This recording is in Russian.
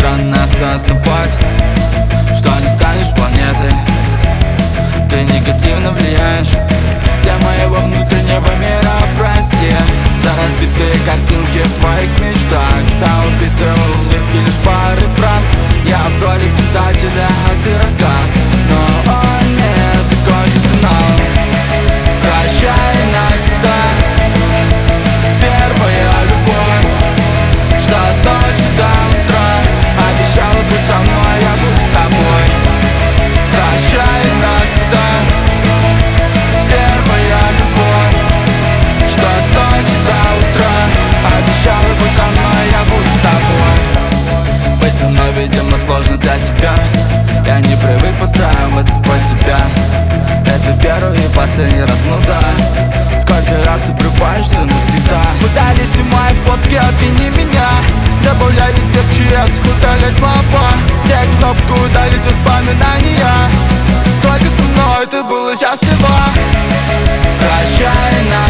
странно осознавать, что не станешь планетой. Ты негативно влияешь для моего внутреннего мира. Прости за разбитые картинки в твоих мечтах, за убитые улыбки, лишь пары фраз. Я в роли писателя, а ты рассказ, но он не закончен финалом. Прощай навсегда, первая любовь, что с ночи до утра обещала быть со мной, я буду с тобой. Прощай навсегда, первая любовь, что с ночи до утра обещала быть со мной, я буду с тобой. Быть со мной, видимо, сложно для тебя. Я не привык подстраиваться под тебя. Это первый и последний раз, ну да. Сколько раз обрываешься навсегда. Удали все мои фотки, обвини меня. Добавляй везде в ЧС, удаляй слова. Где кнопку удалить воспоминания. Только со мной ты была счастлива. Прощай,